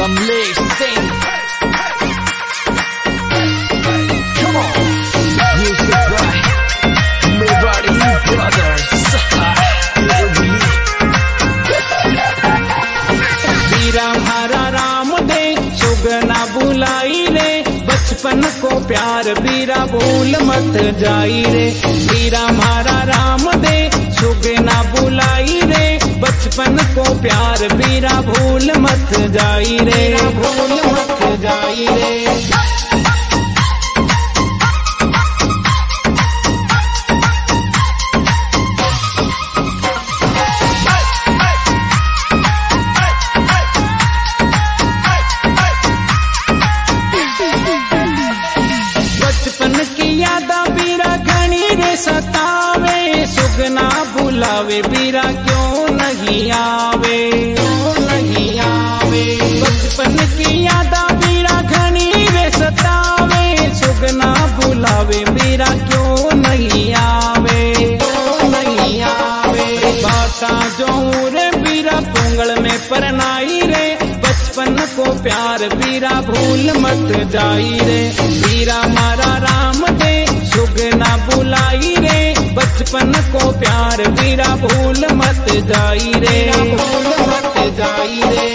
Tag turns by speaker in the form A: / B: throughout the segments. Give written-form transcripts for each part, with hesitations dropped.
A: Kamlesh Singh. Come on, music by Mewari Brothers।
B: वीरा हमारा राम दे सुगना बुलाई रे, बचपन को प्यार वीरा भूल मत जाई रे। वीरा हमारा राम दे सुगना बुलाई रे, बचपन को प्यार वीरा भूल मत जाई रे, भूल मत जाई रे। बचपन की यादा वीरा घनी रे सतावे, सुगना बुलावे वीरा क्यों नहीं आवे, क्यों नहीं आवे। बचपन की यादा वीरा घनी रे सतावे, सुगना बुलावे वीरा क्यों नहीं आवे, क्यों नहीं आवे। बाता जो रे वीरा पोंगल में परनाई रे, बचपन को प्यार वीरा भूल मत जाई रे। वीरा मारा राम दे सुगना बुलाई रे, बचपन को प्यार वीरा भूल मत जाई रे, भूल मत जाई रे।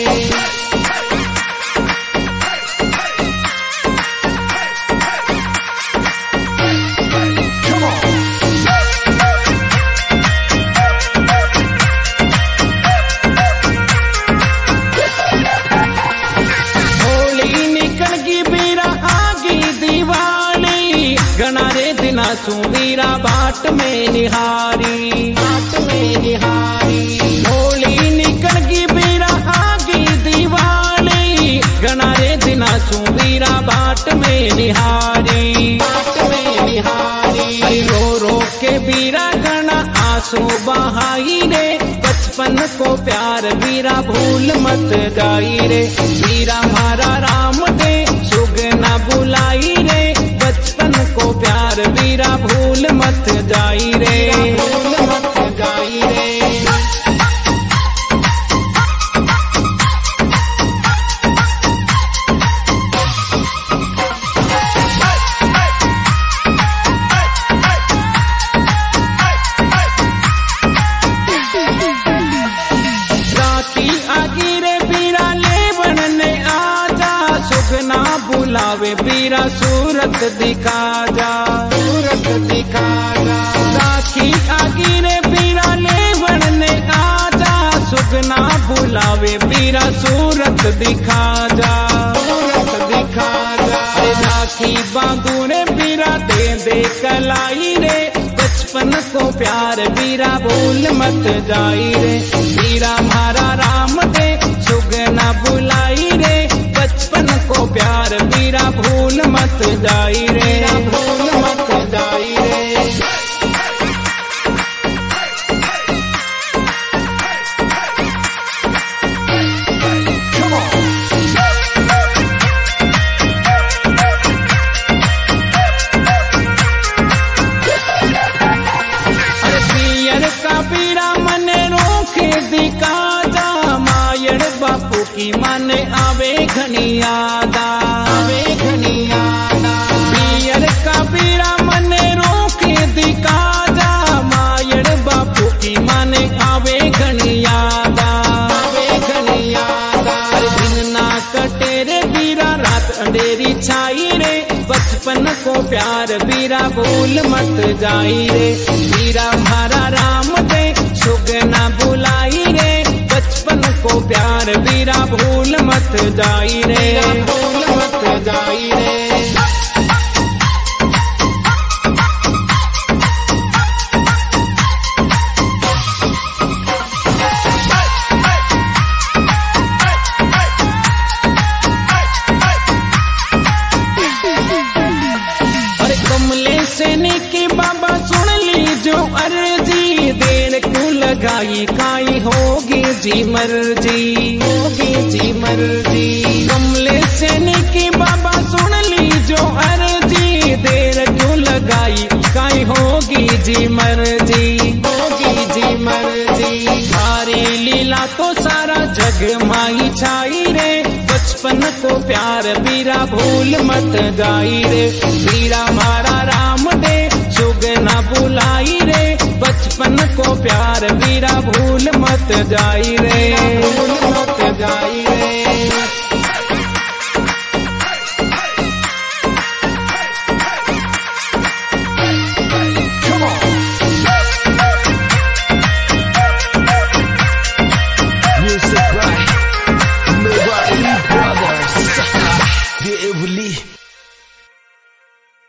B: वीरा बाट में निहारी, बाट में निहारी। होली निकल की वीरा आगी दिवाली, गणारे दिना वीरा बाट में निहारी, बाट में निहारी। रो रो के वीरा गणा आंसू बहाई रे, बचपन को प्यार वीरा भूल मत जाई रे। वीरा हमारा राम दे सुगना बुलाई रे, बचपन को प्यार वीरा भूल मत जाई रे, भूल मत जाई रे। राखी आगी रे वीरा ले बनने आजा, सुगना बुलावे वीरा सूरत दिखा जा, सूरत दिखा जा। राखी आगी रे वीरा ले बनने आजा, सुगना बुलावे वीरा सूरत दिखा जा, सूरत दिखा जा। राखी बांधू रे वीरा दे दे कलाई रे, बचपन को प्यार वीरा भूल मत जाई रे। वीरा हमारा राम दे सुगना बुलाई रे, बचपन को प्यार वीरा भूल मत जाई रे, भूल मत जाई रे। अरे पियर का वीरा मने रोके दिखा जा, मायड़ बापू की मन आवे घनी यादा, आवे घनी यादा। पियर का वीरा मने रोके दिखा जा, मायड़ बापू की मन आवे घनी यादा, आवे घनी यादा। दिन ना कटे रे वीरा रात अंधेरी छाई रे, बचपन को प्यार वीरा भूल मत जाई रे। वीरा हमारा राम दे सुगना बुलाई रे, बचपन को प्यार वीरा भूल मत जाई रे, भूल मत जाई रे। अरे कमले से की बाबा सुन ली जो अर्जी, देर क्यों लगाई काई होगी जी मर्जी, होगी जी मर्जी। कमले से की बाबा सुन ली जो अर्जी, देर क्यों लगाई काई होगी जी मर्जी, होगी जी मर्जी। सारी लीला तो सारा जग माई छाई रे, बचपन को प्यार बीरा भूल मत जाई रे। बीरा मारा राम दे सुग न बुलाई रे। बचपन को प्यार बीरा भूल मत जाई रे, भूल मत जाई रे।